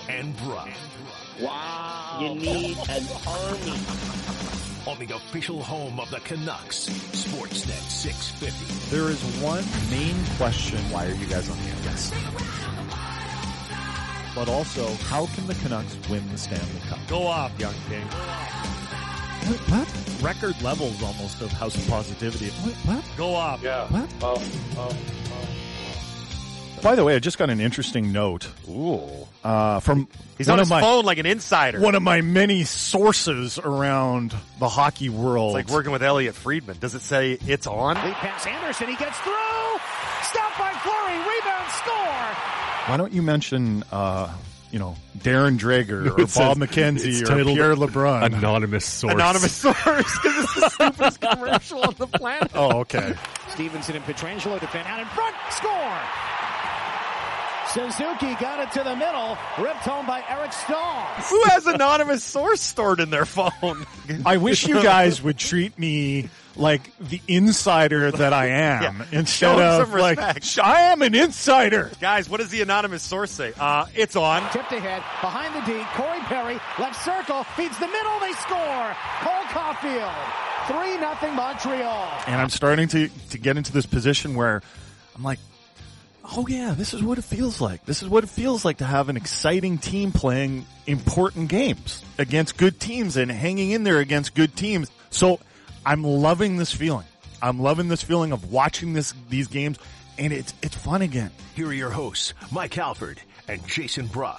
and Brough. Wow. You need an army. On the official home of the Canucks, Sportsnet 650. There is one main question. Why are you guys on the air? Yes. But also, how can the Canucks win the Stanley Cup? Go off, young king. What? Record levels almost of house positivity. What? Go off. Yeah. What? By the way, I just got an interesting note. From He's one on of his my phone like an insider. one of my many sources around the hockey world. It's like working with Elliot Friedman. Does it say it's on? Lead pass Anderson. He gets through. Stopped by Fleury. Rebound score. Why don't you mention, Darren Dreger or It Bob says- McKenzie it's or titled Pierre LeBrun? Anonymous source. Anonymous source, because it's the stupidest commercial on the planet. Oh, okay. Stevenson and Pietrangelo defend out in front. Score. Suzuki got it to the middle. Ripped home by Eric Stahl. Who has anonymous source stored in their phone? I wish you guys would treat me like the insider that I am instead Show him of some like, respect. I am an insider. Guys, what does the anonymous source say? It's on. Tipped ahead. Behind the D. Corey Perry. Left circle. Feeds the middle. They score. Cole Caulfield. 3-0 Montreal. And I'm starting to get into this position where I'm like, oh yeah, this is what it feels like. This is what it feels like to have an exciting team playing important games against good teams and hanging in there against good teams. So I'm loving this feeling. I'm loving this feeling of watching these games, and it's fun again. Here are your hosts, Mike Halford and Jason Brough.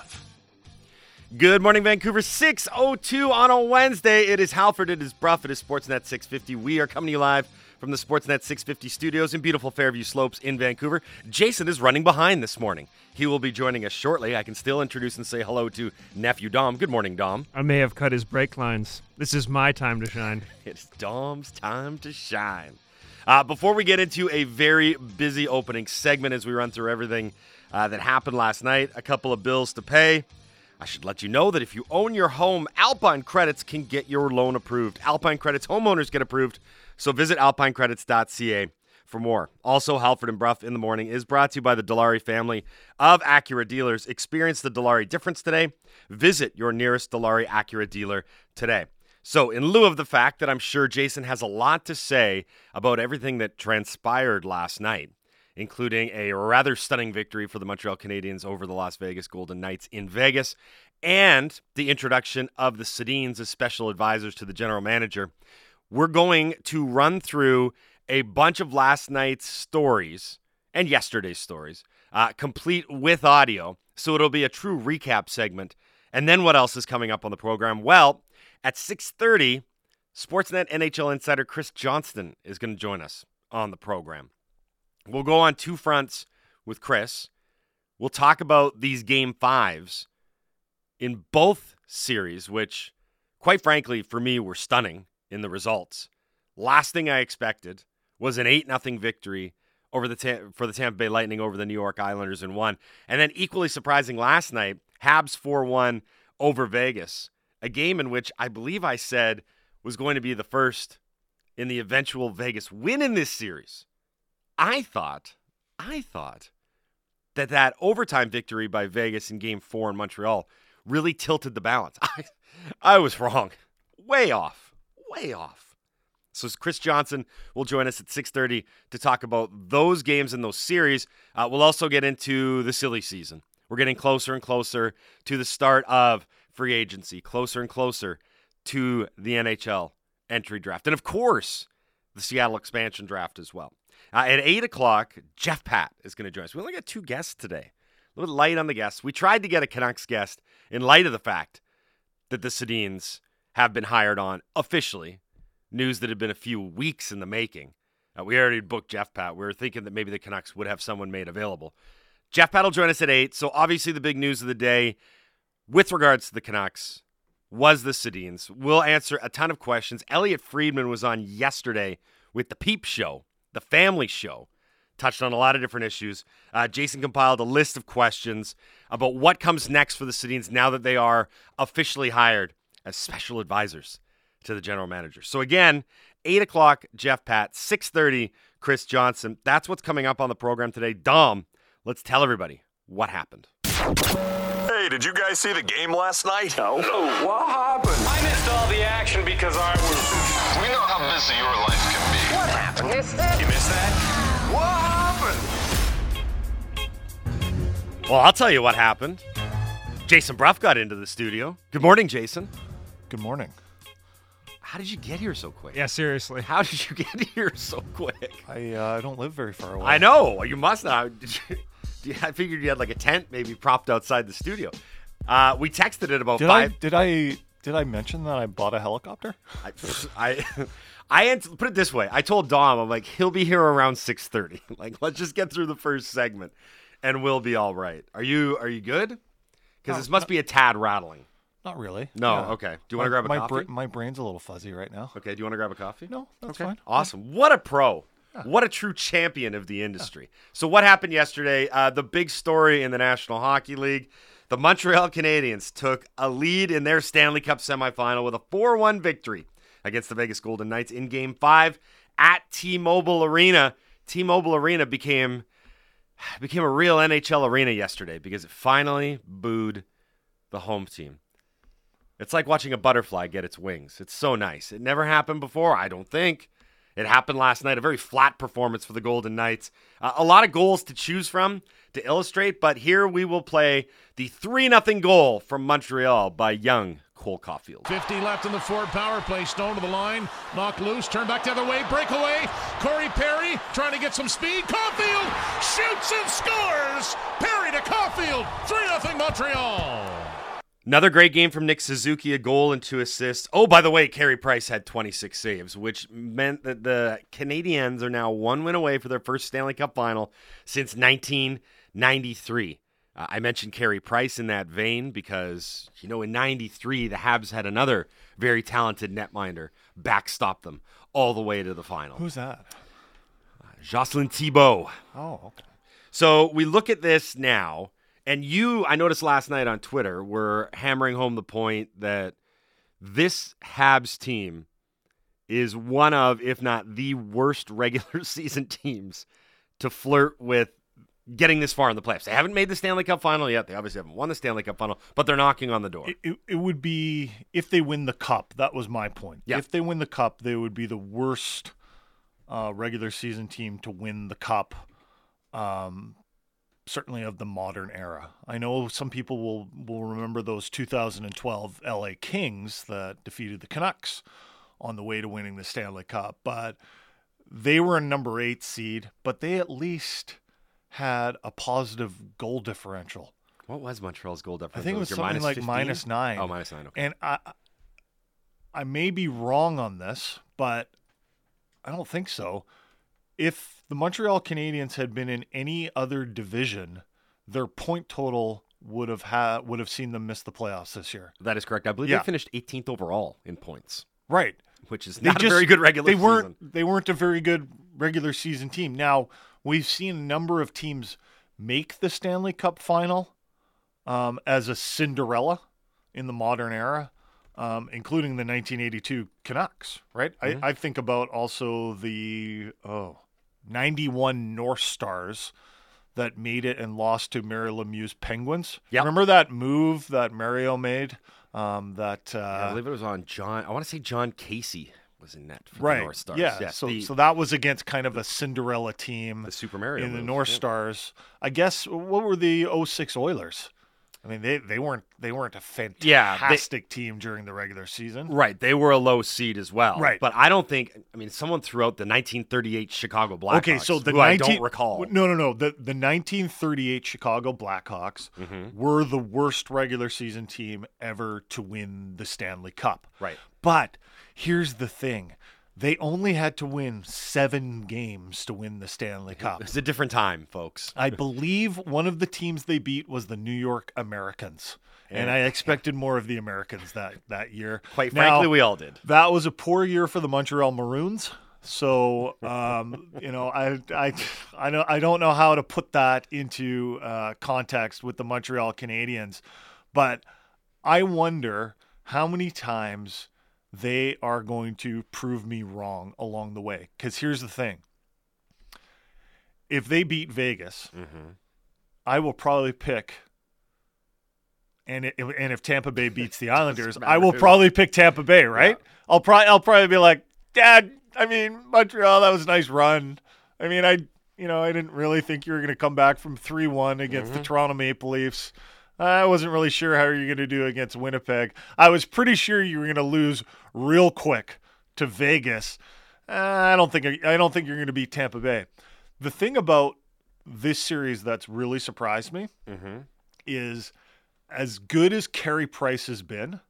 Good morning, Vancouver. 6:02 on a Wednesday. It is Halford. It is Brough. It is Sportsnet 650. We are coming to you live from the Sportsnet 650 studios in beautiful Fairview Slopes in Vancouver. Jason is running behind this morning. He will be joining us shortly. I can still introduce and say hello to nephew Dom. Good morning, Dom. I may have cut his brake lines. This is my time to shine. It's Dom's time to shine. Before we get into a very busy opening segment as we run through everything that happened last night, a couple of bills to pay. I should let you know that if you own your home, Alpine Credits can get your loan approved. Alpine Credits homeowners get approved, so visit alpinecredits.ca for more. Also, Halford and Brough in the Morning is brought to you by the Dilawri family of Acura dealers. Experience the Dilawri difference today. Visit your nearest Dilawri Acura dealer today. So, in lieu of the fact that I'm sure Jason has a lot to say about everything that transpired last night, including a rather stunning victory for the Montreal Canadiens over the Las Vegas Golden Knights in Vegas, and the introduction of the Sedins as special advisors to the general manager, we're going to run through a bunch of last night's stories and yesterday's stories, complete with audio, so it'll be a true recap segment. And then what else is coming up on the program? Well, at 6:30, Sportsnet NHL insider Chris Johnston is going to join us on the program. We'll go on two fronts with Chris. We'll talk about these Game 5s in both series, which, quite frankly, for me, were stunning in the results. Last thing I expected was an 8-0 victory over for the Tampa Bay Lightning over the New York Islanders in one. And then equally surprising last night, Habs 4-1 over Vegas, a game in which I believe I said was going to be the first in the eventual Vegas win in this series. I thought that overtime victory by Vegas in Game 4 in Montreal really tilted the balance. I was wrong. Way off. So Chris Johnson will join us at 6:30 to talk about those games and those series. We'll also get into the silly season. We're getting closer and closer to the start of free agency, closer and closer to the NHL entry draft. And, of course, the Seattle expansion draft as well. At 8 o'clock, Jeff Pat is going to join us. We only got two guests today. A little light on the guests. We tried to get a Canucks guest in light of the fact that the Sedins have been hired on officially. News that had been a few weeks in the making. We already booked Jeff Pat. We were thinking that maybe the Canucks would have someone made available. Jeff Pat will join us at 8. So obviously the big news of the day with regards to the Canucks was the Sedins. We'll answer a ton of questions. Elliot Friedman was on yesterday with the Peep Show, the family show, touched on a lot of different issues. Jason compiled a list of questions about what comes next for the Sedins now that they are officially hired as special advisors to the general manager. So again, 8 o'clock, Jeff Pat, 6:30, Chris Johnson. That's what's coming up on the program today. Dom, let's tell everybody what happened. Hey, did Did you guys see the game last night? No. What happened? I missed all the action because I was... We know how busy your life can be. What happened? Missed it? You missed that? What happened? Well, I'll tell you what happened. Jason Bruff got into the studio. Good morning, Jason. Good morning. How did you get here so quick? Yeah, seriously. How did you get here so quick? I don't live very far away. I know. You must not. I figured you had like a tent maybe propped outside the studio. We texted it about Did 5. Did I mention that I bought a helicopter? I put it this way. I told Dom, I'm like, he'll be here around 6:30. Like, let's just get through the first segment, and we'll be all right. Are you good? Because this must be a tad rattling. Not really. No. Yeah. Okay. Do you want to grab a coffee? My brain's a little fuzzy right now. Okay. Do you want to grab a coffee? No, that's Okay. fine. Awesome. What a pro. What a true champion of the industry. So what happened yesterday? The big story in the National Hockey League. The Montreal Canadiens took a lead in their Stanley Cup semifinal with a 4-1 victory against the Vegas Golden Knights in Game 5 at T-Mobile Arena. T-Mobile Arena became a real NHL arena yesterday because it finally booed the home team. It's like watching a butterfly get its wings. It's so nice. It never happened before, I don't think. It happened last night. A very flat performance for the Golden Knights. A lot of goals to choose from to illustrate, but here we will play the 3-0 goal from Montreal by young Cole Caulfield. 50 left in the Ford power play. Stone to the line. Knocked loose. Turn back the other way. Breakaway. Corey Perry trying to get some speed. Caulfield shoots and scores. Perry to Caulfield. 3-0 Montreal. Another great game from Nick Suzuki, a goal and 2 assists. Oh, by the way, Carey Price had 26 saves, which meant that the Canadiens are now 1 win away for their first Stanley Cup final since 1993. I mentioned Carey Price in that vein because, in 93, the Habs had another very talented netminder backstop them all the way to the final. Who's that? Jocelyn Thibault. Oh, okay. So we look at this now. And I noticed last night on Twitter, were hammering home the point that this Habs team is one of, if not the worst regular season teams to flirt with getting this far in the playoffs. They haven't made the Stanley Cup final yet. They obviously haven't won the Stanley Cup final, but they're knocking on the door. It would be, if they win the Cup, that was my point. Yeah. If they win the Cup, they would be the worst regular season team to win the Cup. Certainly of the modern era. I know some people will remember those 2012 LA Kings that defeated the Canucks on the way to winning the Stanley Cup, but they were a number 8 seed, but they at least had a positive goal differential. What was Montreal's goal differential? I think it was something like -9. Oh, -9, okay. And I may be wrong on this, but I don't think so. If the Montreal Canadiens had been in any other division, their point total would have seen them miss the playoffs this year. That is correct. I believe they finished 18th overall in points. Right. Which is not a very good regular season. They weren't a very good regular season team. Now, we've seen a number of teams make the Stanley Cup final as a Cinderella in the modern era. Including the 1982 Canucks, right? Mm-hmm. I think about also the 91 North Stars that made it and lost to Mario Lemieux's Penguins. Yep. Remember that move that Mario made? I believe it was on John. I want to say John Casey was in that for right. the North Stars. Yeah. Yes, So that was against kind of a Cinderella team. The Super Mario in move. the North Stars. I guess what were the 06 Oilers? I mean, they weren't a fantastic team during the regular season. Right. They were a low seed as well. Right. But I don't think, someone threw out the 1938 Chicago Blackhawks. Okay, so I don't recall. No. The 1938 Chicago Blackhawks were the worst regular season team ever to win the Stanley Cup. Right. But here's the thing. They only had to win 7 games to win the Stanley Cup. It's a different time, folks. I believe one of the teams they beat was the New York Americans. And I expected more of the Americans that year. Quite frankly, we all did. That was a poor year for the Montreal Maroons. So, I don't know how to put that into context with the Montreal Canadiens. But I wonder how many times they are going to prove me wrong along the way. Because here's the thing. If they beat Vegas, I will probably pick and if Tampa Bay beats the Islanders, I will probably pick Tampa Bay, right? Yeah. I'll probably be like, Dad, I mean, Montreal, that was a nice run. I mean, I didn't really think you were going to come back from 3-1 against the Toronto Maple Leafs. I wasn't really sure how you're going to do against Winnipeg. I was pretty sure you were going to lose real quick to Vegas. I don't think you're going to beat Tampa Bay. The thing about this series that's really surprised me is, as good as Carey Price has been,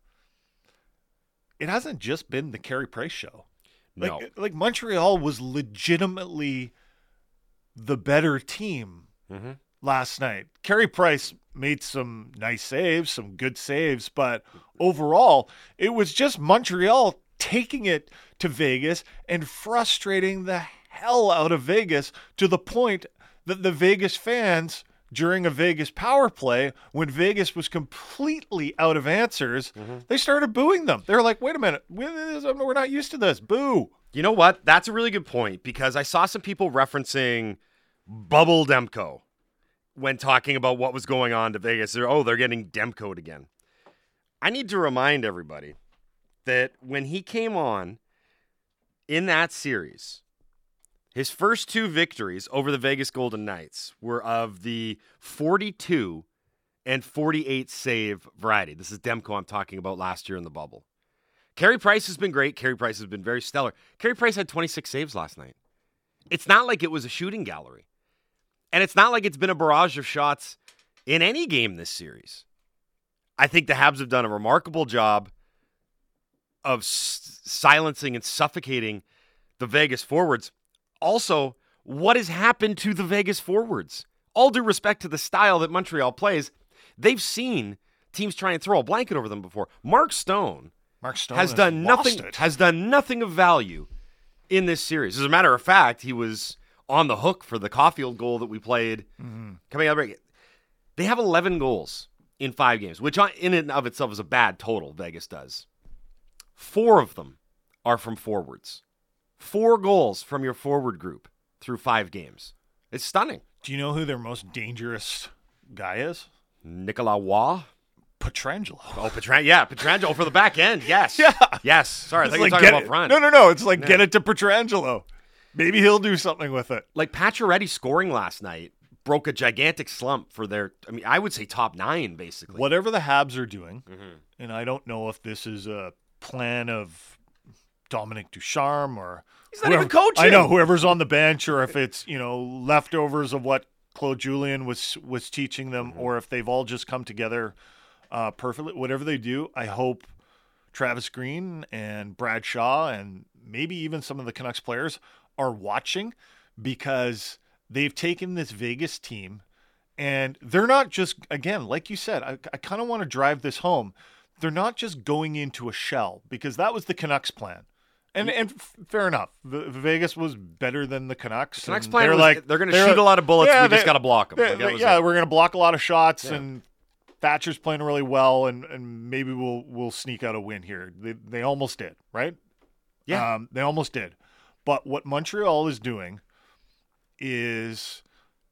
it hasn't just been the Carey Price show. No. Like Montreal was legitimately the better team last night. Carey Price made some nice saves, some good saves, but overall, it was just Montreal taking it to Vegas and frustrating the hell out of Vegas to the point that the Vegas fans, during a Vegas power play, when Vegas was completely out of answers, they started booing them. They were like, wait a minute, we're not used to this. Boo. You know what? That's a really good point, because I saw some people referencing Bubble Demko when talking about what was going on to Vegas. They're getting Demko'd again. I need to remind everybody that when he came on in that series, his first 2 victories over the Vegas Golden Knights were of the 42 and 48 save variety. This is Demko I'm talking about last year in the bubble. Carey Price has been great. Carey Price has been very stellar. Carey Price had 26 saves last night. It's not like it was a shooting gallery. And it's not like it's been a barrage of shots in any game this series. I think the Habs have done a remarkable job of silencing and suffocating the Vegas forwards. Also, what has happened to the Vegas forwards? All due respect to the style that Montreal plays, they've seen teams try and throw a blanket over them before. Mark Stone has done nothing of value in this series. As a matter of fact, he was on the hook for the Caulfield goal that we played coming out of break. They have 11 goals in 5 games, which in and of itself is a bad total, Vegas does. 4 of them are from forwards. 4 goals from your forward group through 5 games. It's stunning. Do you know who their most dangerous guy is? Nicolas Waugh? Pietrangelo. Oh, Pietrangelo for the back end. Yes. Yeah. Yes. Sorry, I think you're like talking about front. No. It's like, get it to Pietrangelo. Maybe he'll do something with it. Like Pacioretty scoring last night broke a gigantic slump for their, I would say top 9, basically. Whatever the Habs are doing, and I don't know if this is a plan of Dominic Ducharme or he's not even coaching. I know, whoever's on the bench, or if it's, leftovers of what Claude Julien was teaching them, or if they've all just come together perfectly. Whatever they do, I hope Travis Green and Brad Shaw and maybe even some of the Canucks players are watching, because they've taken this Vegas team and they're not just, again, like you said, I kind of want to drive this home. They're not just going into a shell, because that was the Canucks plan. And fair enough. The Vegas was better than the Canucks. Canucks plan was they're going to shoot a lot of bullets. We just got to block them. We're going to block a lot of shots, and Thatcher's playing really well, and maybe we'll sneak out a win here. They almost did, right? Yeah. They almost did. But what Montreal is doing is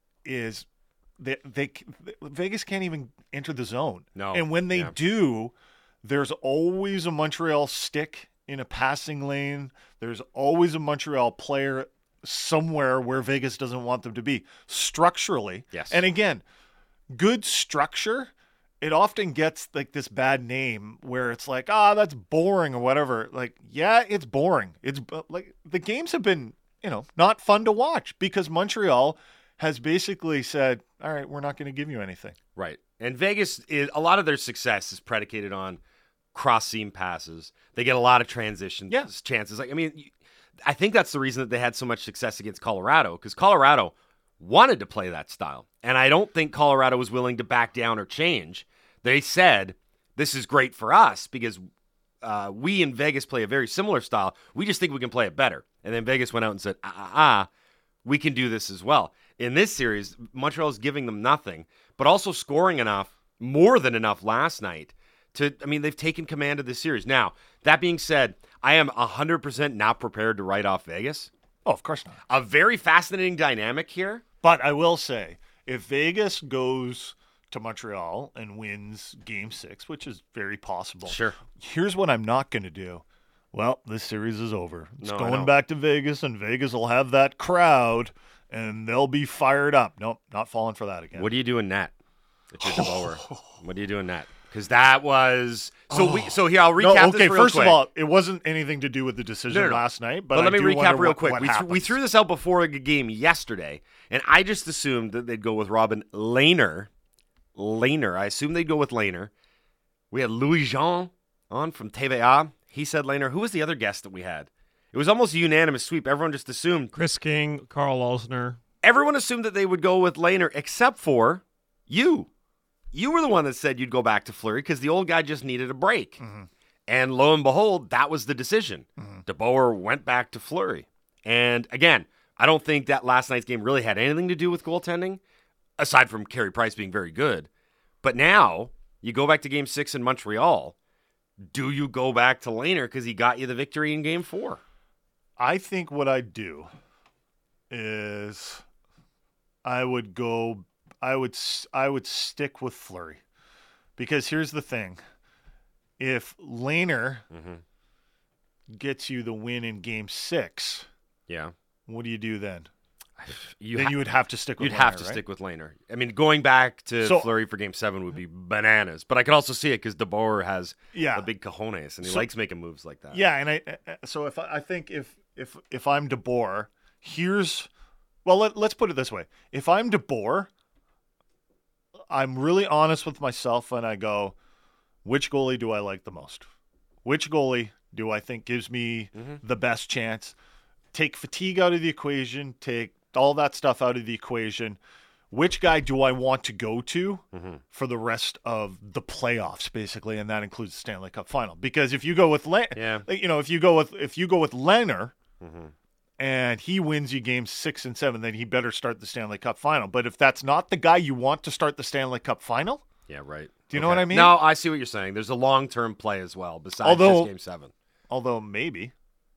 Vegas can't even enter the zone. No. And when they do, there's always a Montreal stick in a passing lane. There's always a Montreal player somewhere where Vegas doesn't want them to be structurally. Yes. And again, good structure, it often gets like this bad name where it's like, that's boring or whatever. Like, yeah, it's boring. It's like the games have been, not fun to watch, because Montreal has basically said, all right, we're not going to give you anything. Right. And Vegas, a lot of their success is predicated on cross-seam passes. They get a lot of transition chances. I think that's the reason that they had so much success against Colorado, because Colorado wanted to play that style. And I don't think Colorado was willing to back down or change. They said, this is great for us because we in Vegas play a very similar style. We just think we can play it better. And then Vegas went out and said, we can do this as well. In this series, Montreal is giving them nothing, but also scoring more than enough last night they've taken command of this series. Now, that being said, I am 100% not prepared to write off Vegas. Oh, of course not. A very fascinating dynamic here. But I will say, if Vegas goes to Montreal and wins Game 6, which is very possible. Sure. Here's what I'm not going to do. Well, this series is over. It's No, going back to Vegas, and Vegas will have that crowd, and they'll be fired up. Nope, not falling for that again. What do you do in net? If you're DeBoer? What do you do in net? Because that was so here I'll recap this real first quick. of all, it wasn't anything to do with the decision last night. But let me recap real quick. What We threw this out before a game yesterday, and I just assumed that they'd go with Robin Lehner. I assumed they'd go with Lehner. We had Louis Jean on from TVA. He said Lehner. Who was the other guest that we had? It was almost a unanimous sweep. Everyone just assumed. Chris King, Carl Osner. Everyone assumed that they would go with Lehner, except for you. You were the one that said you'd go back to Fleury because the old guy just needed a break. Mm-hmm. And lo and behold, that was the decision. Mm-hmm. DeBoer went back to Fleury. And again, I don't think that last night's game really had anything to do with goaltending, aside from Carey Price being very good. But now, you go back to Game 6 in Montreal. Do you go back to Lehner because he got you the victory in Game 4? I think what I'd do is I would stick with Fleury, because here's the thing: if Lehner gets you the win in Game 6, what do you do then? You would have to stick with. You'd have to stick with Lehner. I mean, going back to Fleury for Game 7 would be bananas. But I can also see it because DeBoer has a big cojones and he likes making moves like that. Yeah, and I think if I'm DeBoer, let's put it this way: if I'm DeBoer, I'm really honest with myself and I go, which goalie do I like the most? Which goalie do I think gives me the best chance? Take fatigue out of the equation, take all that stuff out of the equation. Which guy do I want to go to for the rest of the playoffs, basically, and that includes the Stanley Cup final? Because if you go with if you go with Lehner, and he wins you games 6 and 7, then he better start the Stanley Cup final. But if that's not the guy you want to start the Stanley Cup final, yeah, right. Do you know what I mean? No, I see what you're saying. There's a long-term play as well besides just Game 7. Although maybe,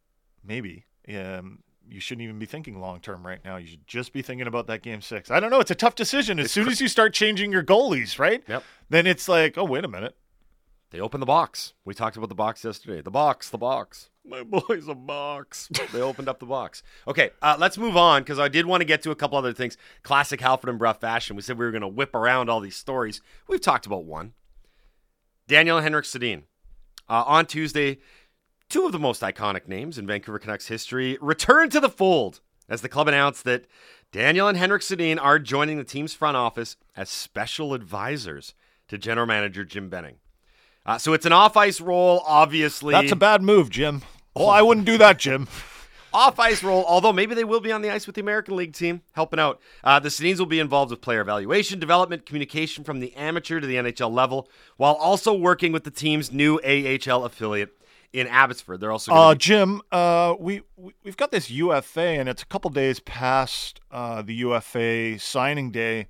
you shouldn't even be thinking long-term right now. You should just be thinking about that Game 6. I don't know. It's a tough decision. As soon as you start changing your goalies, right? Yep. Then it's like, oh, wait a minute. They opened the box. We talked about the box yesterday. The box. My boy's a box. They opened up the box. Okay, let's move on because I did want to get to a couple other things. Classic Halford and Brough fashion. We said we were going to whip around all these stories. We've talked about one. Daniel and Henrik Sedin. On Tuesday, two of the most iconic names in Vancouver Canucks history returned to the fold as the club announced that Daniel and Henrik Sedin are joining the team's front office as special advisors to general manager Jim Benning. So it's an off-ice role, obviously. That's a bad move, Jim. Oh, I wouldn't do that, Jim. Off-ice role, although maybe they will be on the ice with the American League team, helping out. The Sedins will be involved with player evaluation, development, communication from the amateur to the NHL level, while also working with the team's new AHL affiliate in Abbotsford. They're also Jim, we've got this UFA, and it's a couple days past the UFA signing day.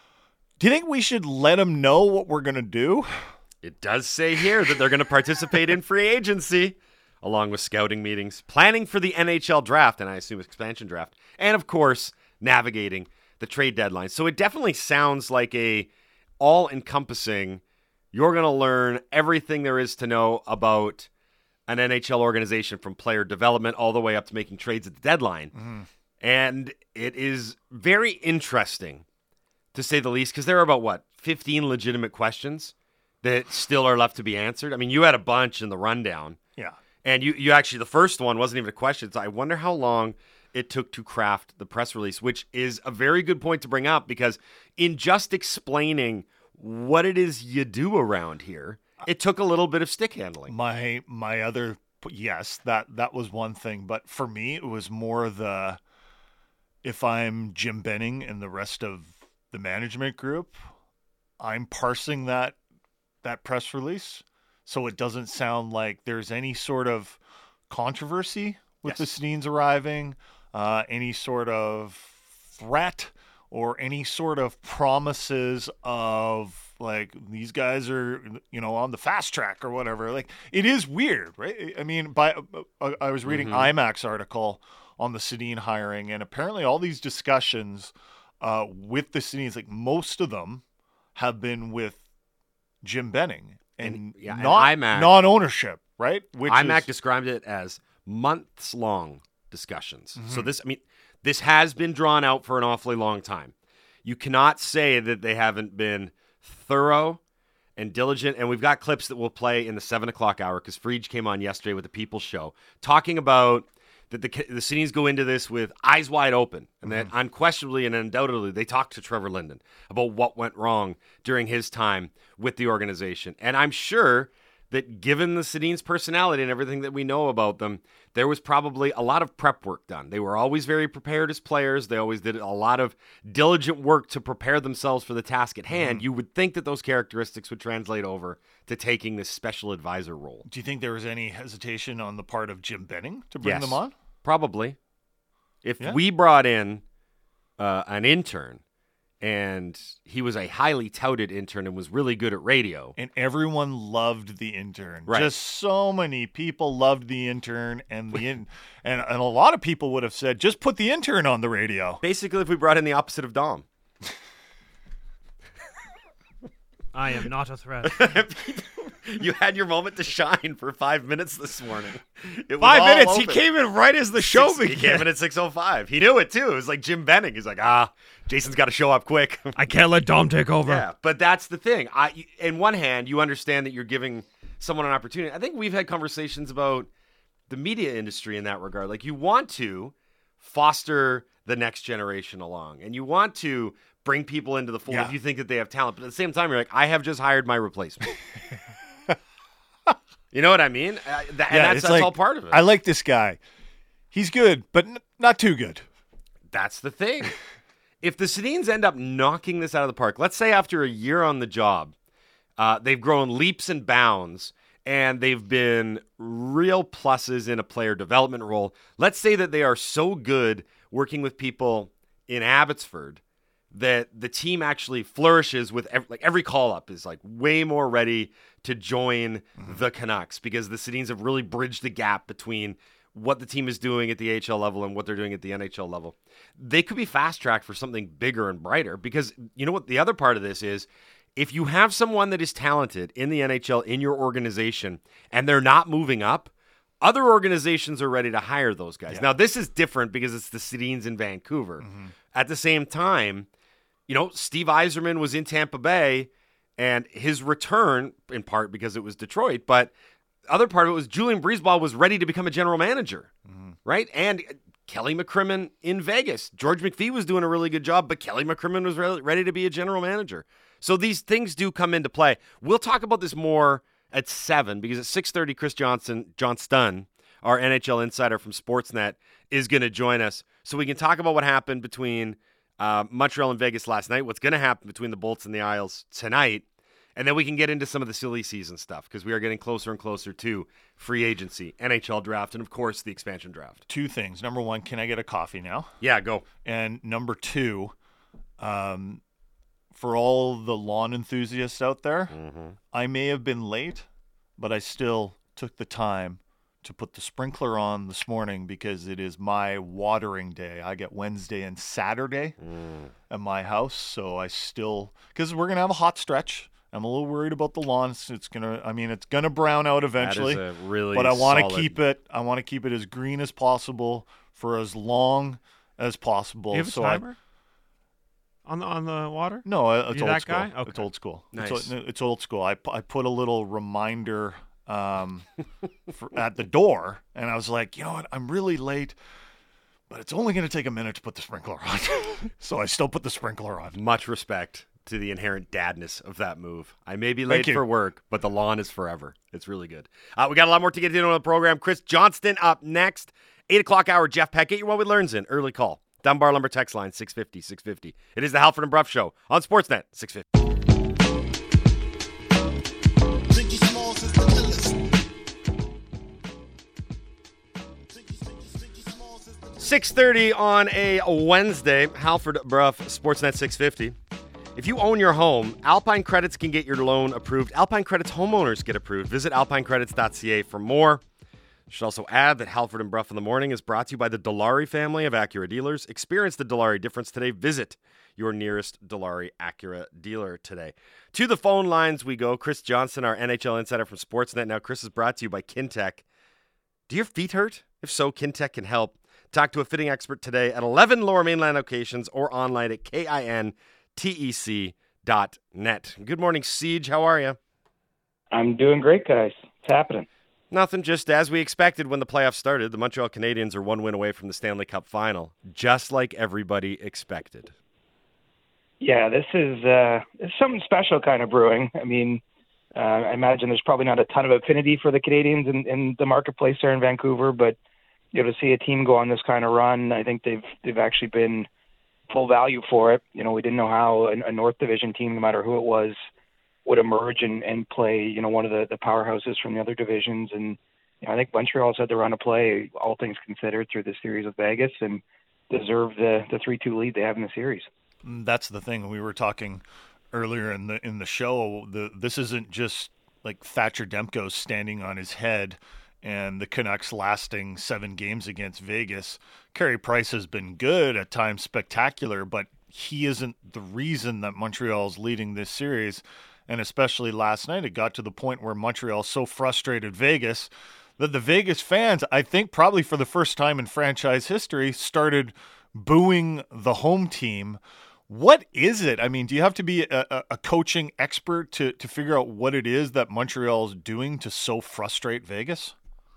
Do you think we should let them know what we're going to do? It does say here that they're going to participate in free agency, along with scouting meetings, planning for the NHL draft, and I assume expansion draft, and of course, navigating the trade deadline. So it definitely sounds like a all-encompassing, you're going to learn everything there is to know about an NHL organization from player development all the way up to making trades at the deadline. Mm-hmm. And it is very interesting, to say the least, because there are about, 15 legitimate questions that still are left to be answered. I mean, you had a bunch in the rundown. Yeah. And you actually, the first one wasn't even a question. So I wonder how long it took to craft the press release, which is a very good point to bring up, because in just explaining what it is you do around here, it took a little bit of stick handling. My other, yes, that was one thing. But for me, it was more if I'm Jim Benning and the rest of the management group, I'm parsing that press release so it doesn't sound like there's any sort of controversy with the Sedins arriving, any sort of threat or any sort of promises of like these guys are, on the fast track or whatever. Like, it is weird, right? I mean, I was reading IMAX article on the Sedin hiring, and apparently all these discussions with the Sedins, like most of them have been with Jim Benning and and not IMAC, non-ownership, right? Which IMAC described it as months-long discussions. So this has been drawn out for an awfully long time. You cannot say that they haven't been thorough and diligent, and we've got clips that we'll play in the 7 o'clock hour because Friedge came on yesterday with the People's Show talking about that the Sedins go into this with eyes wide open, and that unquestionably and undoubtedly they talked to Trevor Linden about what went wrong during his time with the organization. And I'm sure that given the Sedins' personality and everything that we know about them, there was probably a lot of prep work done. They were always very prepared as players. They always did a lot of diligent work to prepare themselves for the task at hand. You would think that those characteristics would translate over to taking this special advisor role. Do you think there was any hesitation on the part of Jim Benning to bring them on? Probably. If we brought in an intern, and he was a highly touted intern and was really good at radio. And everyone loved the intern. Right. Just so many people loved the intern, and and a lot of people would have said, just put the intern on the radio. Basically, if we brought in the opposite of Dom. I am not a threat. You had your moment to shine for 5 minutes this morning. It was 5 all minutes. open. He came in right as the show began. He came in at 6:05. He knew it, too. It was like Jim Benning. He's like, Jason's got to show up quick. I can't let Dom take over. Yeah, but that's the thing. In one hand, you understand that you're giving someone an opportunity. I think we've had conversations about the media industry in that regard. Like, you want to foster the next generation along, and you want to bring people into the fold if you think that they have talent. But at the same time, you're like, I have just hired my replacement. You know what I mean? That's like, all part of it. I like this guy. He's good, but not too good. That's the thing. If the Sedins end up knocking this out of the park, let's say after a year on the job, they've grown leaps and bounds, and they've been real pluses in a player development role. Let's say that they are so good working with people in Abbotsford that the team actually flourishes with every call-up is like way more ready to join the Canucks because the Sedins have really bridged the gap between what the team is doing at the AHL level and what they're doing at the NHL level. They could be fast-tracked for something bigger and brighter because you know what the other part of this is? If you have someone that is talented in the NHL in your organization and they're not moving up, other organizations are ready to hire those guys. Yeah. Now, this is different because it's the Sedins in Vancouver. At the same time, you know, Steve Yzerman was in Tampa Bay, and his return, in part because it was Detroit, but the other part of it was Julian Breezeball was ready to become a general manager, right? And Kelly McCrimmon in Vegas. George McPhee was doing a really good job, but Kelly McCrimmon was ready to be a general manager. So these things do come into play. We'll talk about this more at 7 because at 6:30, Chris Johnston, our NHL insider from Sportsnet, is going to join us so we can talk about what happened between Montreal and Vegas last night, what's going to happen between the Bolts and the Isles tonight, and then we can get into some of the silly season stuff because we are getting closer and closer to free agency, NHL draft, and of course the expansion draft. 2 things. Number 1, can I get a coffee now? Yeah, go. And number 2, for all the lawn enthusiasts out there, I may have been late, but I still took the time to put the sprinkler on this morning because it is my watering day. I get Wednesday and Saturday at my house, so I still because we're gonna have a hot stretch. I'm a little worried about the lawn. It's gonna brown out eventually. That is a really but I want solid... to keep it. I want to keep it as green as possible for as long as possible. Do you have a timer on the water? No, it's old school. Guy? Okay. It's old school. Nice. It's old school. I put a little reminder at the door, and I was like, you know what, I'm really late, but it's only going to take a minute to put the sprinkler on. So I still put the sprinkler on. Much respect to the inherent dadness of that move. I may be late for work, but the lawn is forever. It's really good. We got a lot more to get into on the program. Chris Johnston up next. 8 o'clock hour, Jeff Peck. Get your What We Learns in. Early call. Dunbar Lumber text line, 650-650. It is the Halford and Bruff Show on Sportsnet, 650. 6:30 on a Wednesday. Halford Bruff, Sportsnet 650. If you own your home, Alpine Credits can get your loan approved. Alpine Credits homeowners get approved. Visit alpinecredits.ca for more. Should also add that Halford and Brough in the Morning is brought to you by the Dilawri family of Acura dealers. Experience the Dilawri difference today. Visit your nearest Dilawri Acura dealer today. To the phone lines we go. Chris Johnson, our NHL insider from Sportsnet. Now, Chris is brought to you by Kintec. Do your feet hurt? If so, Kintec can help. Talk to a fitting expert today at 11 Lower Mainland locations or online at KINTEC.net. Good morning, Siege. How are you? I'm doing great, guys. What's happening? Nothing, just as we expected when the playoffs started. The Montreal Canadiens are one win away from the Stanley Cup final, just like everybody expected. Yeah, this is something special kind of brewing. I mean, I imagine there's probably not a ton of affinity for the Canadiens in the marketplace there in Vancouver, but to see a team go on this kind of run, I think they've actually been full value for it. We didn't know how a North Division team, no matter who it was, would emerge and play, one of the powerhouses from the other divisions. And I think Montreal's had the run of play, all things considered, through the series with Vegas, and deserve the 3-2 lead they have in the series. That's the thing. We were talking earlier in the show. This isn't just like Thatcher Demko standing on his head and the Canucks lasting 7 games against Vegas. Carey Price has been good, at times spectacular, but he isn't the reason that Montreal's leading this series. And especially last night, it got to the point where Montreal so frustrated Vegas that the Vegas fans, I think probably for the first time in franchise history, started booing the home team. What is it? I mean, do you have to be a coaching expert to figure out what it is that Montreal's doing to so frustrate Vegas?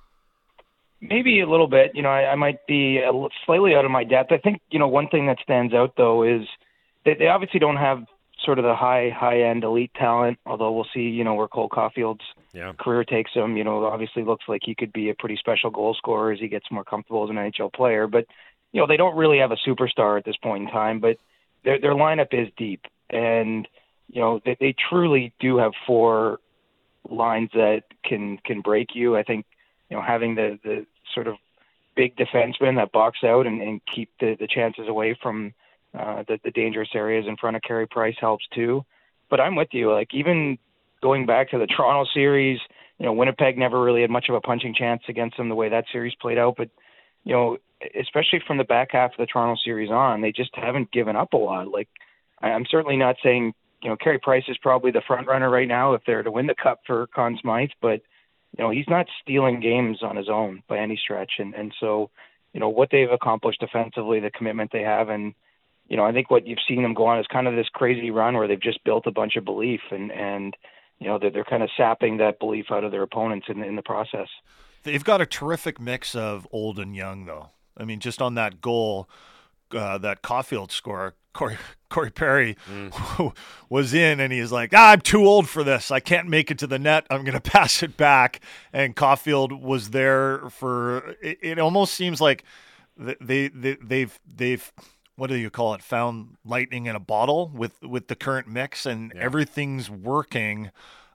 Maybe a little bit. I might be slightly out of my depth. I think, one thing that stands out, though, is that they obviously don't have sort of the high-end elite talent, although we'll see, where Cole Caulfield's career takes him. Obviously looks like he could be a pretty special goal scorer as he gets more comfortable as an NHL player. But, they don't really have a superstar at this point in time, but their lineup is deep. And, they truly do have 4 lines that can break you. I think, having the sort of big defensemen that box out and keep the chances away from the dangerous areas in front of Carey Price helps too. But I'm with you. Like, even going back to the Toronto series, Winnipeg never really had much of a punching chance against them the way that series played out. But, especially from the back half of the Toronto series on, they just haven't given up a lot. Like, I'm certainly not saying, Carey Price is probably the front runner right now if they're to win the Cup for Conn Smythe, but, he's not stealing games on his own by any stretch. And so, what they've accomplished defensively, the commitment they have, and, I think what you've seen them go on is kind of this crazy run where they've just built a bunch of belief and they're kind of sapping that belief out of their opponents in the process. They've got a terrific mix of old and young, though. I mean, just on that goal, that Caulfield score, Corey Perry was in, and he's like, I'm too old for this. I can't make it to the net. I'm going to pass it back. And Caulfield was there for. It almost seems like they've what do you call it? Found lightning in a bottle with the current mix, and everything's working.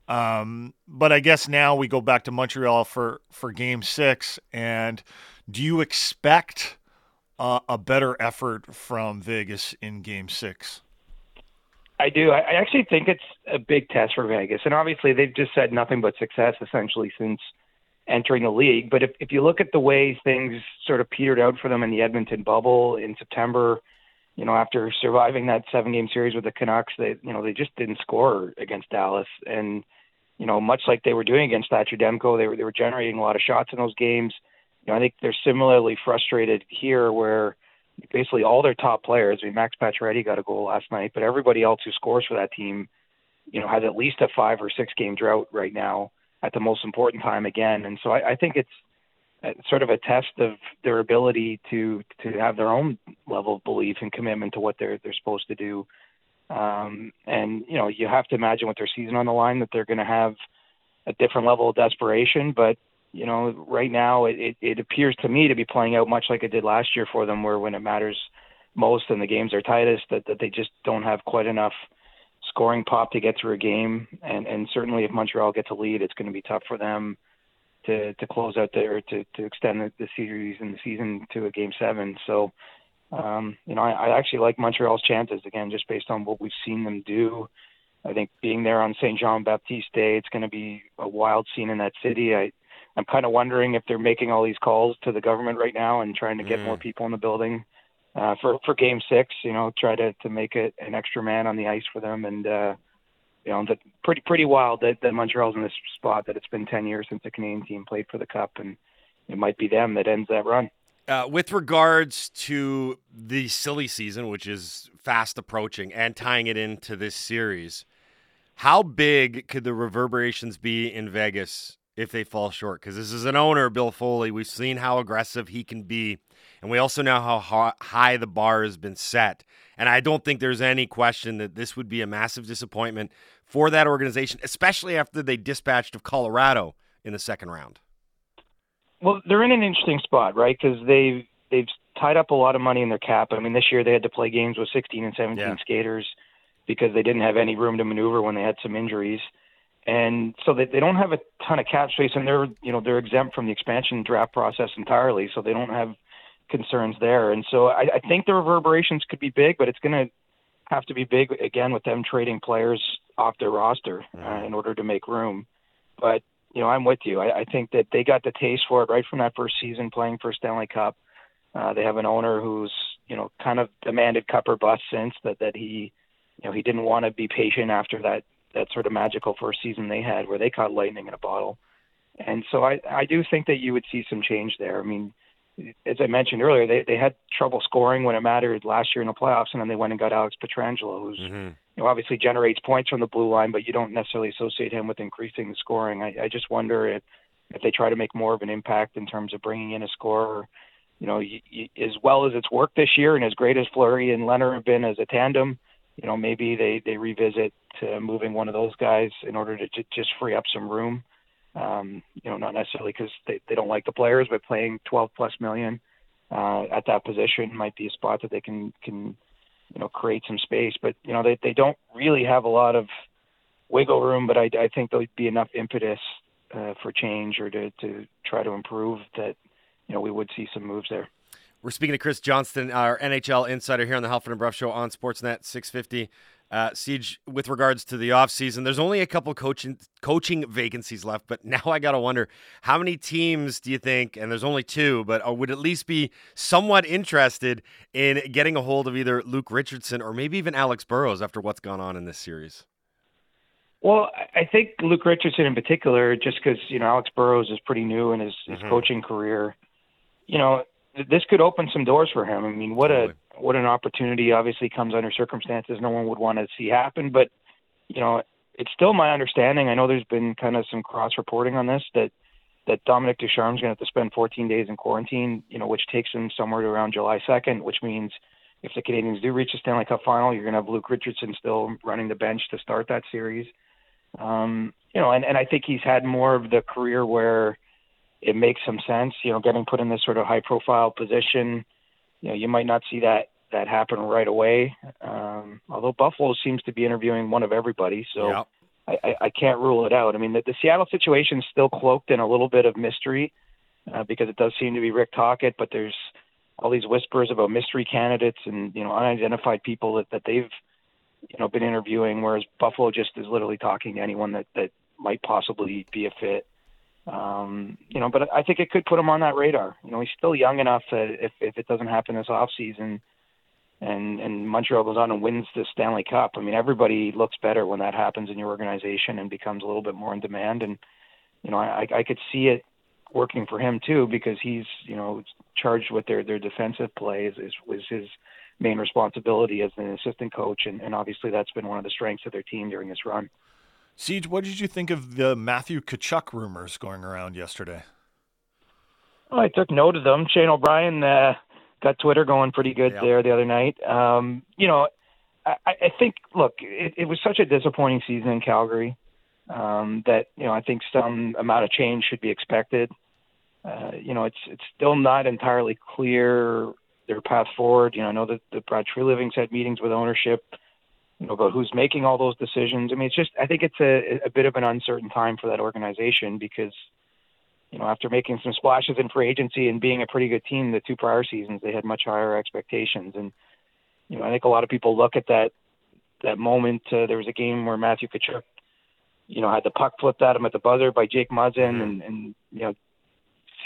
But I guess now we go back to Montreal for Game 6, and do you expect a better effort from Vegas in Game 6? I do. I actually think it's a big test for Vegas, and obviously they've just had nothing but success essentially since entering the league. But if you look at the way things sort of petered out for them in the Edmonton bubble in September, after surviving that 7-game series with the Canucks, they just didn't score against Dallas. And, much like they were doing against Thatcher Demko, they were generating a lot of shots in those games. I think they're similarly frustrated here where basically all their top players, Max Pacioretty got a goal last night, but everybody else who scores for that team, has at least a 5 or 6 game drought right now at the most important time again. And so I think it's sort of a test of their ability to have their own level of belief and commitment to what they're supposed to do. And, you have to imagine with their season on the line that they're going to have a different level of desperation. But, right now it appears to me to be playing out much like it did last year for them, where when it matters most and the games are tightest, that they just don't have quite enough scoring pop to get through a game. And certainly if Montreal gets a lead, it's going to be tough for them to close out there, to extend the series and the season to a Game 7. So, I actually like Montreal's chances, again, just based on what we've seen them do. I think being there on St. Jean-Baptiste Day, it's going to be a wild scene in that city. I I'm kind of wondering if they're making all these calls to the government right now and trying to get more people in the building for Game 6. Try to make it an extra man on the ice for them. And that's pretty wild that Montreal's in this spot, that it's been 10 years since a Canadian team played for the Cup, and it might be them that ends that run. With regards to the silly season, which is fast approaching, and tying it into this series, how big could the reverberations be in Vegas if they fall short? Because this is an owner, Bill Foley. We've seen how aggressive he can be, and we also know how high the bar has been set. And I don't think there's any question that this would be a massive disappointment for that organization, especially after they dispatched of Colorado in the second round. Well, they're in an interesting spot, right? Because they've tied up a lot of money in their cap. I mean, this year they had to play games with 16 and 17 skaters because they didn't have any room to maneuver when they had some injuries. And so they don't have a ton of cap space, and they're exempt from the expansion draft process entirely, so they don't have concerns there. And so I think the reverberations could be big, but it's going to have to be big, again, with them trading players off their roster in order to make room. But I'm with you. I think that they got the taste for it right from that first season playing for Stanley Cup. They have an owner who's, kind of demanded cup or bust since that he didn't want to be patient after that sort of magical first season they had where they caught lightning in a bottle. And so I do think that you would see some change there. I mean, as I mentioned earlier, they had trouble scoring when it mattered last year in the playoffs, and then they went and got Alex Pietrangelo, who's obviously generates points from the blue line, but you don't necessarily associate him with increasing the scoring. I just wonder if they try to make more of an impact in terms of bringing in a scorer. As well as it's worked this year, and as great as Fleury and Leonard have been as a tandem, maybe they revisit moving one of those guys in order to just free up some room. Not necessarily because they don't like the players, but paying $12+ million at that position might be a spot that they can create some space. But they don't really have a lot of wiggle room. But I think there'll be enough impetus for change or to try to improve that we would see some moves there. We're speaking to Chris Johnston, our NHL insider here on the Halford and Brough Show on Sportsnet 650. Siege, with regards to the offseason, there's only a couple coaching vacancies left, but now I got to wonder, how many teams do you think, and there's only two, but would at least be somewhat interested in getting a hold of either Luke Richardson or maybe even Alex Burrows after what's gone on in this series? Well, I think Luke Richardson in particular, just because, Alex Burrows is pretty new in his coaching career, this could open some doors for him. I mean, what an opportunity. Obviously comes under circumstances no one would want to see happen, but it's still my understanding. I know there's been kind of some cross reporting on this that Dominic Ducharme's going to have to spend 14 days in quarantine, which takes him somewhere to around July 2nd, which means if the Canadians do reach the Stanley Cup final, you're going to have Luke Richardson still running the bench to start that series. And I think he's had more of the career where it makes some sense, getting put in this sort of high profile position. You might not see that happen right away. Although Buffalo seems to be interviewing one of everybody. So I can't rule it out. I mean, the Seattle situation is still cloaked in a little bit of mystery because it does seem to be Rick Tocchet, but there's all these whispers about mystery candidates and, unidentified people that they've, been interviewing, whereas Buffalo just is literally talking to anyone that might possibly be a fit. But I think it could put him on that radar. He's still young enough that if it doesn't happen this offseason and Montreal goes on and wins the Stanley Cup, I mean, everybody looks better when that happens in your organization and becomes a little bit more in demand. And, I could see it working for him too, because he's, charged with their defensive plays was his main responsibility as an assistant coach. And obviously that's been one of the strengths of their team during this run. Siege, what did you think of the Matthew Tkachuk rumors going around yesterday? Well, I took note of them. Shane O'Brien got Twitter going pretty good there the other night. I think, look, it was such a disappointing season in Calgary that, I think some amount of change should be expected. It's still not entirely clear their path forward. I know that the Brad Treliving's had meetings with ownership, about who's making all those decisions. I mean, I think it's a bit of an uncertain time for that organization because, after making some splashes in free agency and being a pretty good team the two prior seasons, they had much higher expectations. And, I think a lot of people look at that moment. There was a game where Matthew Tkachuk, had the puck flipped at him at the buzzer by Jake Muzzin and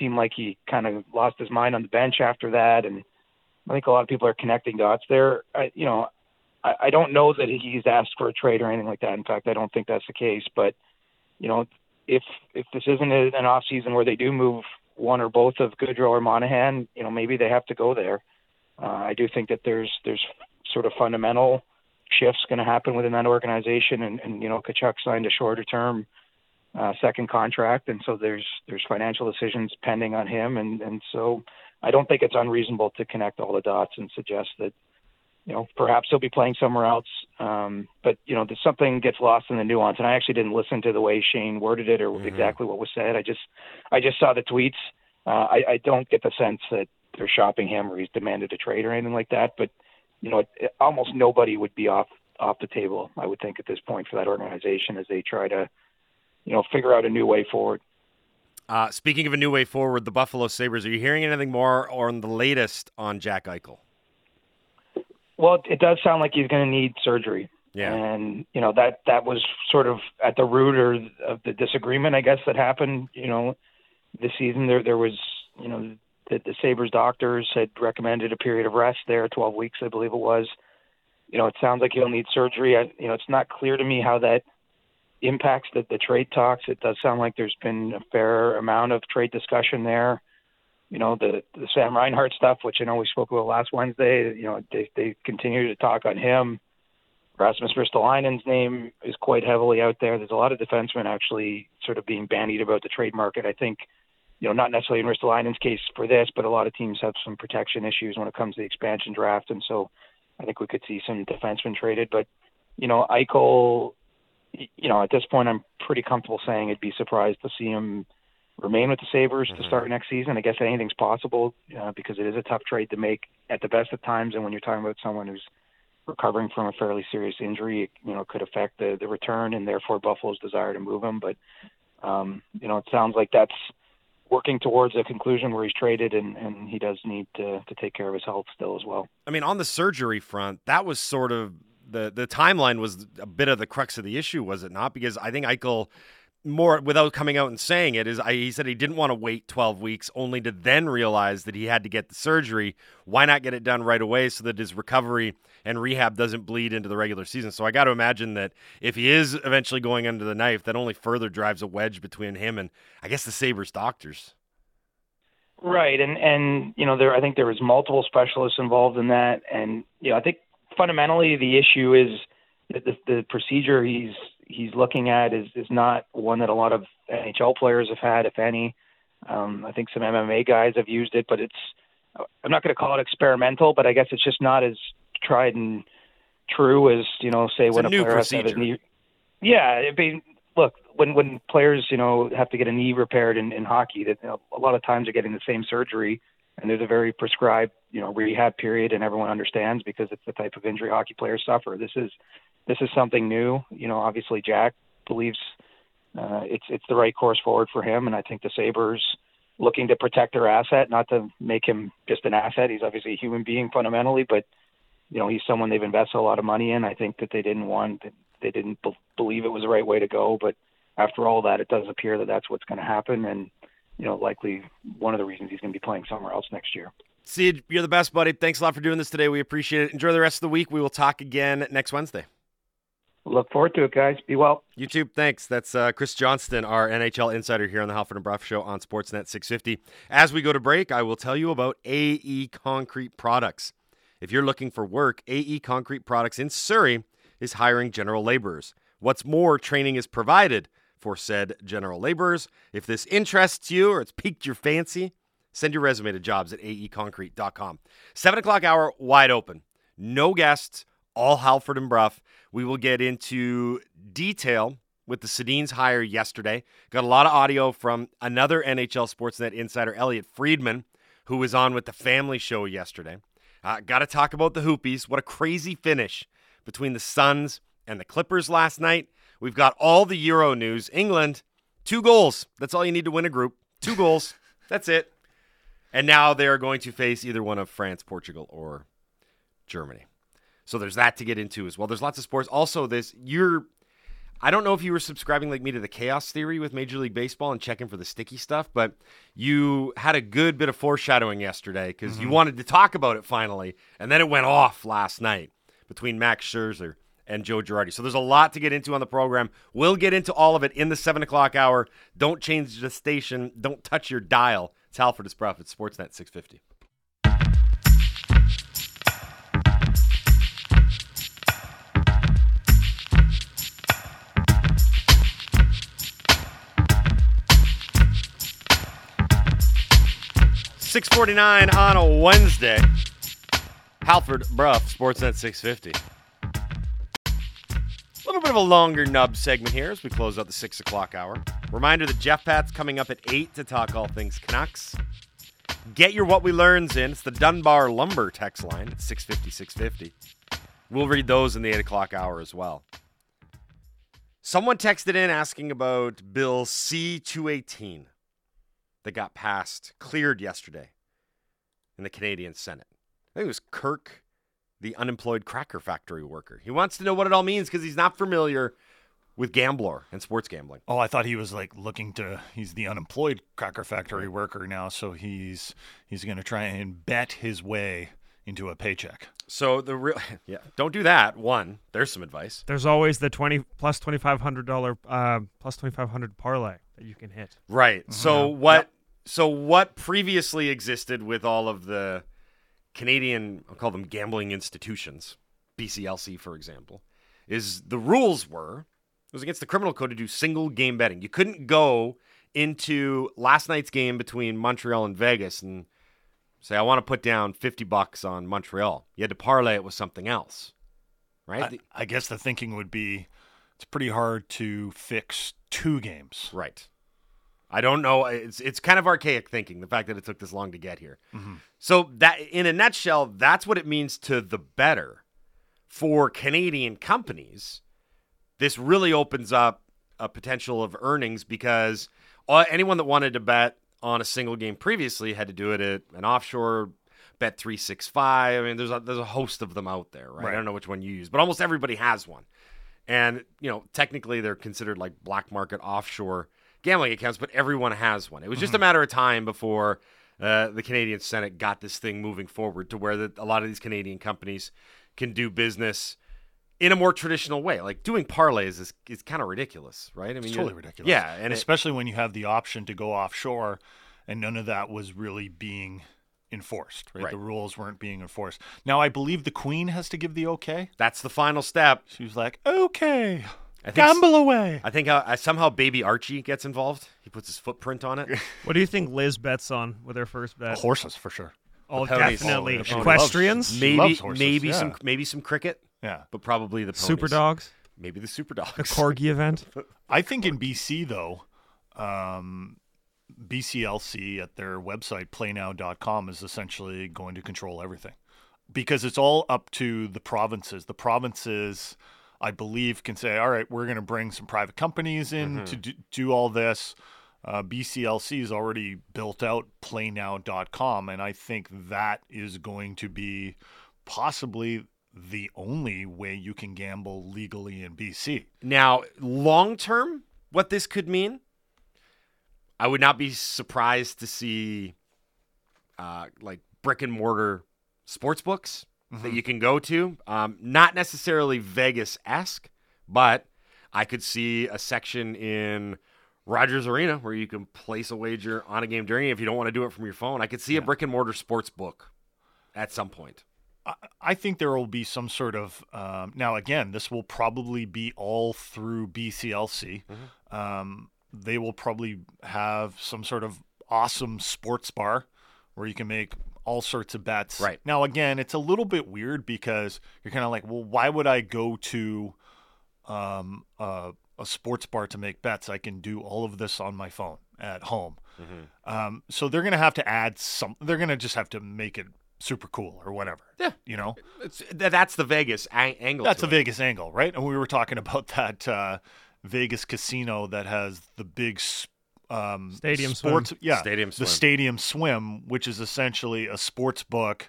seemed like he kind of lost his mind on the bench after that, and I think a lot of people are connecting dots there. I don't know that he's asked for a trade or anything like that. In fact, I don't think that's the case. But if this isn't an off season where they do move one or both of Goodrow or Monahan, maybe they have to go there. I do think that there's sort of fundamental shifts going to happen within that organization, and Tkachuk signed a shorter term second contract, and so there's financial decisions pending on him, and so I don't think it's unreasonable to connect all the dots and suggest that perhaps he'll be playing somewhere else. But something gets lost in the nuance, and I actually didn't listen to the way Shane worded it or exactly what was said. I just saw the tweets. I don't get the sense that they're shopping him or he's demanded a trade or anything like that. But almost nobody would be off the table, I would think, at this point for that organization as they try to figure out a new way forward. Speaking of a new way forward, the Buffalo Sabres, are you hearing anything more on the latest on Jack Eichel? Well, it does sound like he's going to need surgery. Yeah. And, that was sort of at the root of the disagreement, I guess, that happened, this season. There was, the Sabres doctors had recommended a period of rest there, 12 weeks, I believe it was. It sounds like he'll need surgery. It's not clear to me how that impacts the trade talks. It does sound like there's been a fair amount of trade discussion there. The Sam Reinhart stuff, which I know we spoke about last Wednesday, they continue to talk on him. Rasmus Ristolainen's name is quite heavily out there. There's a lot of defensemen actually sort of being bandied about the trade market. I think, not necessarily in Ristolainen's case for this, but a lot of teams have some protection issues when it comes to the expansion draft. And so I think we could see some defensemen traded. But, Eichel, at this point, I'm pretty comfortable saying I'd be surprised to see him remain with the Sabres to start next season. I guess anything's possible because it is a tough trade to make at the best of times. And when you're talking about someone who's recovering from a fairly serious injury, it could affect the return and therefore Buffalo's desire to move him. But, it sounds like that's working towards a conclusion where he's traded and he does need to take care of his health still as well. I mean, on the surgery front, that was sort of the timeline was a bit of the crux of the issue, was it not? Because I think Eichel, more without coming out and saying it, he said he didn't want to wait 12 weeks only to then realize that he had to get the surgery. Why not get it done right away so that his recovery and rehab doesn't bleed into the regular season? So I got to imagine that if he is eventually going under the knife, that only further drives a wedge between him and, I guess, the Sabres doctors. Right, and I think there was multiple specialists involved in that, and I think fundamentally the issue is that the procedure he's looking at is not one that a lot of NHL players have had, if any. I think some MMA guys have used it, but I'm not going to call it experimental, but I guess it's just not as tried and true as, say it's when a new player procedure. has to have his knee. Yeah, look, when players, have to get a knee repaired in hockey, that a lot of times they're getting the same surgery, and there's a very prescribed, rehab period, and everyone understands because it's the type of injury hockey players suffer. This is something new. Obviously Jack believes it's the right course forward for him, and I think the Sabres, looking to protect their asset, not to make him just an asset. He's obviously a human being fundamentally, but he's someone they've invested a lot of money in. I think that they didn't believe it was the right way to go, but after all that, it does appear that that's what's going to happen, and likely one of the reasons he's going to be playing somewhere else next year. Sid, you're the best, buddy. Thanks a lot for doing this today. We appreciate it. Enjoy the rest of the week. We will talk again next Wednesday. Look forward to it, guys. Be well. You too. Thanks. That's Chris Johnston, our NHL insider here on the Halford and Brough Show on Sportsnet 650. As we go to break, I will tell you about AE Concrete Products. If you're looking for work, AE Concrete Products in Surrey is hiring general laborers. What's more, training is provided for said general laborers. If this interests you or it's piqued your fancy, send your resume to jobs@aeconcrete.com. 7 o'clock hour, wide open. No guests, all Halford and Brough. We will get into detail with the Sedin's hire yesterday. Got a lot of audio from another NHL Sportsnet insider, Elliot Friedman, who was on with the Family Show yesterday. Got to talk about the Hoopies. What a crazy finish between the Suns and the Clippers last night. We've got all the Euro news. England, 2 goals. That's all you need to win a group. 2 goals. That's it. And now they are going to face either one of France, Portugal, or Germany. So there's that to get into as well. There's lots of sports. Also, I don't know if you were subscribing like me to the chaos theory with Major League Baseball and checking for the sticky stuff, but you had a good bit of foreshadowing yesterday because you wanted to talk about it finally, and then it went off last night between Max Scherzer and Joe Girardi. So there's a lot to get into on the program. We'll get into all of it in the 7 o'clock hour. Don't change the station. Don't touch your dial. It's Halford, it's Bruff. It's Sportsnet 650. $6:49 on a Wednesday. Halford, Bruff, Sportsnet 650. A little bit of a longer nub segment here as we close out the 6 o'clock hour. Reminder that Jeff Pat's coming up at 8 to talk all things Canucks. Get your What We Learns in. It's the Dunbar Lumber text line at 650-650. We'll read those in the 8 o'clock hour as well. Someone texted in asking about Bill C-218 that got passed, cleared yesterday in the Canadian Senate. I think it was Kirk, the unemployed cracker factory worker. He wants to know what it all means because he's not familiar with Gambler and sports gambling. Oh, I thought he was like he's the unemployed cracker factory worker now, so he's going to try and bet his way into a paycheck. So don't do that. One, there's some advice. There's always the plus $2,500 plus $2,500 parlay that you can hit. Right. So what previously existed with all of the Canadian, I'll call them gambling institutions, BCLC for example, is the rules it was against the criminal code to do single game betting. You couldn't go into last night's game between Montreal and Vegas and say, I want to put down $50 on Montreal. You had to parlay it with something else, right? I guess the thinking would be it's pretty hard to fix two games. Right. I don't know. It's kind of archaic thinking, the fact that it took this long to get here. Mm-hmm. So that, in a nutshell, that's what it means to the bettor. For Canadian companies, this really opens up a potential of earnings because anyone that wanted to bet on a single game previously had to do it at an offshore Bet365. I mean, there's a host of them out there, right? I don't know which one you use, but almost everybody has one. And, technically they're considered like black market offshore gambling accounts, but everyone has one. It was just a matter of time before the Canadian Senate got this thing moving forward to where a lot of these Canadian companies can do business in a more traditional way. Like doing parlays is kind of ridiculous, right? I mean, it's totally ridiculous. Yeah. And especially when you have the option to go offshore and none of that was really being enforced, right? The rules weren't being enforced. Now, I believe the Queen has to give the okay. That's the final step. She was like, okay. Gamble away. I think somehow baby Archie gets involved. He puts his footprint on it. What do you think Liz bets on with her first bet? Horses, for sure. Oh, definitely. Equestrians? Maybe some cricket. Yeah. But probably the ponies. Super dogs? Maybe the super dogs. The corgi event? I think in BC, though, BCLC at their website, playnow.com, is essentially going to control everything. Because it's all up to the provinces. The provinces, I believe, can say, all right, we're going to bring some private companies in to do all this. BCLC has already built out playnow.com, and I think that is going to be possibly the only way you can gamble legally in BC. Now, long term, what this could mean, I would not be surprised to see like brick and mortar sports books that you can go to. Not necessarily Vegas-esque, but I could see a section in Rogers Arena where you can place a wager on a game during it if you don't want to do it from your phone. I could see a brick and mortar sports book at some point. I think there will be some sort of now again, this will probably be all through BCLC. They will probably have some sort of awesome sports bar where you can make all sorts of bets. Right. Now again, it's a little bit weird because you're kind of like, well, why would I go to a sports bar to make bets? I can do all of this on my phone at home. So they're going to have to add they're going to just have to make it super cool or whatever. Yeah. That's the Vegas angle. That's the Vegas angle, right? And we were talking about that Vegas casino that has the big Stadium sports Swim. Yeah, Stadium Swim. The Stadium Swim, which is essentially a sports book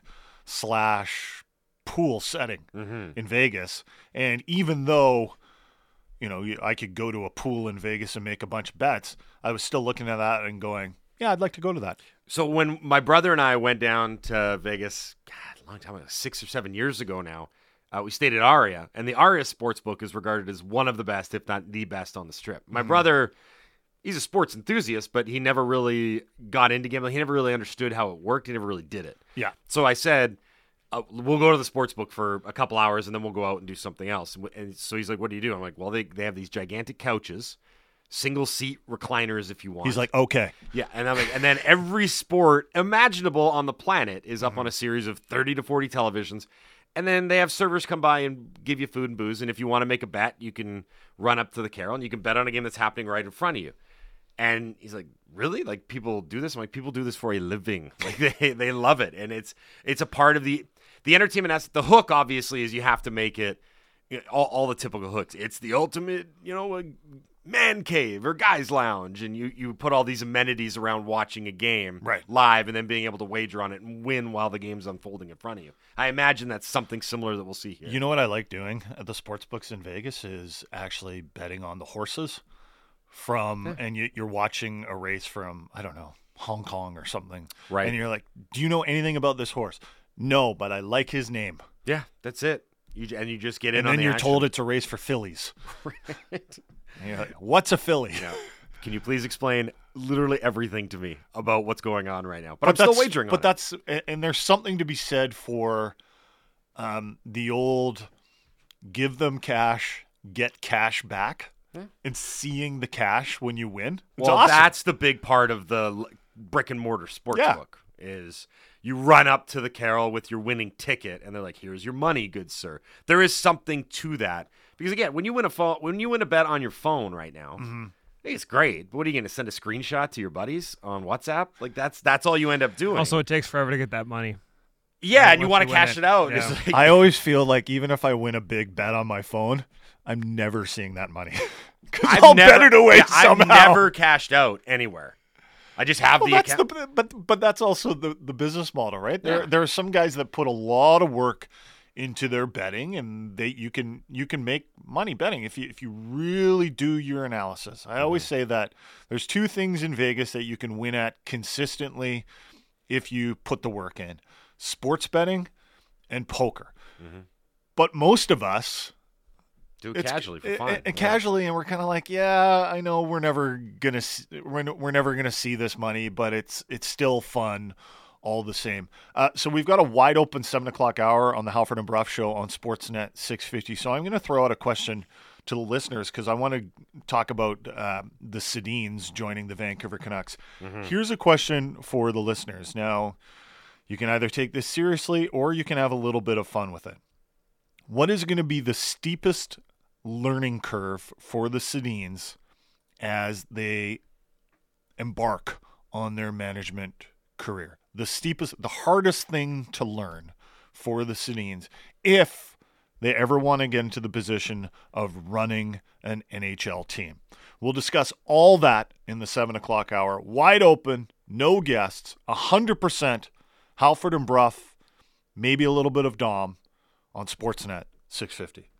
/ pool setting in Vegas. And even though I could go to a pool in Vegas and make a bunch of bets, I was still looking at that and going, yeah, I'd like to go to that. So when my brother and I went down to Vegas, a long time ago, 6 or 7 years ago now, we stayed at Aria, and the Aria Sportsbook is regarded as one of the best, if not the best, on the Strip. My brother, he's a sports enthusiast, but he never really got into gambling. He never really understood how it worked. He never really did it. Yeah. So I said, we'll go to the sportsbook for a couple hours, and then we'll go out and do something else. And so he's like, what do you do? I'm like, well, they have these gigantic couches, single seat recliners if you want. He's like, okay. Yeah, and I'm like, and then every sport imaginable on the planet is up on a series of 30 to 40 televisions. And then they have servers come by and give you food and booze. And if you want to make a bet, you can run up to the Carol and you can bet on a game that's happening right in front of you. And he's like, really? Like, people do this? I'm like, people do this for a living. Like, they love it. And it's a part of the entertainment aspect. The hook, obviously, is you have to make it all the typical hooks. It's the ultimate, man cave or guys lounge, and you put all these amenities around watching a game live and then being able to wager on it and win while the game's unfolding in front of you. I imagine that's something similar that we'll see here. You know what I like doing at the sports books in Vegas is actually betting on the horses and you're watching a race from, I don't know, Hong Kong or something. Right. And you're like, do you know anything about this horse? No, but I like his name. Yeah, that's it. You just get in and on then the you're action. told it's a race for fillies. Right. And you're like, what's a filly? Yeah. Can you please explain literally everything to me about what's going on right now? But I'm still wagering on it. And there's something to be said for the old give them cash, get cash back, and seeing the cash when you win. It's awesome. That's the big part of the brick and mortar sportsbook is you run up to the Carol with your winning ticket, and they're like, "Here's your money, good sir." There is something to that because again, when you win a bet on your phone right now, I think it's great. But what are you going to send a screenshot to your buddies on WhatsApp? Like that's all you end up doing. Also, it takes forever to get that money. Yeah, and you want to cash it out. Yeah. Like, I always feel like even if I win a big bet on my phone, I'm never seeing that money. I'll bet it away somehow. I've never cashed out anywhere. I just have the account. But that's also the business model, right? There are some guys that put a lot of work into their betting, and you can make money betting if you really do your analysis. I always say that there's two things in Vegas that you can win at consistently if you put the work in: sports betting and poker. But most of us do it casually for fun. Casually, and we're kind of like, yeah, I know we're never gonna see this money, but it's still fun all the same. So we've got a wide open 7:00 hour on the Halford and Brough Show on Sportsnet 650. So I'm going to throw out a question to the listeners because I want to talk about the Sedins joining the Vancouver Canucks. Here's a question for the listeners. Now, you can either take this seriously or you can have a little bit of fun with it. What is going to be the steepest learning curve for the Sedins as they embark on their management career? The hardest thing to learn for the Sedins if they ever want to get into the position of running an NHL team. We'll discuss all that in the 7:00 hour. Wide open, no guests, 100% Halford and Brough, maybe a little bit of Dom on Sportsnet 650.